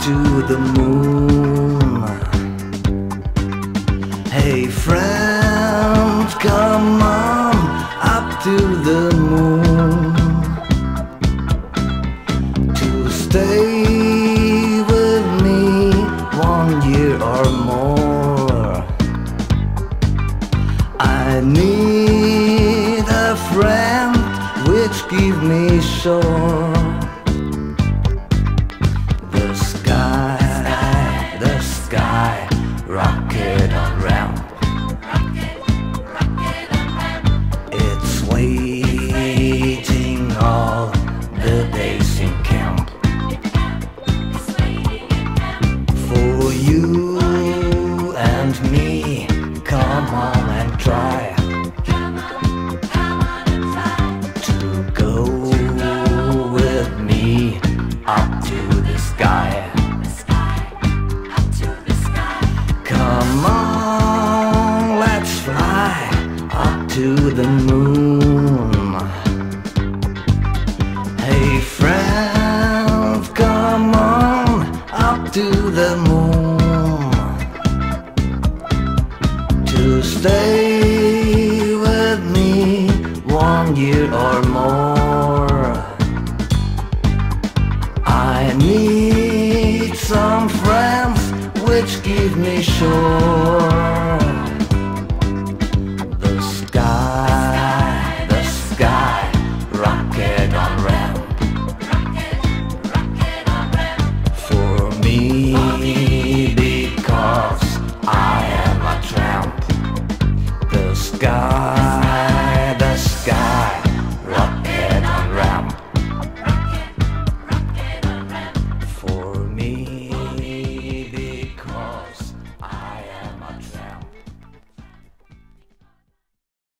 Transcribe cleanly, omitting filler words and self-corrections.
to the moon. Hey friend, come on up to the moon to stay with me 1 year or more. I need a friend which give me shore. The sky, rocket on ramp. It's waiting all the days in camp for you and me. Come on and try to go with me up to the sky. Come on, let's fly up to the moon. Hey friend, come on up to the moon to stay with me 1 year or more. I need some friends which give me shore.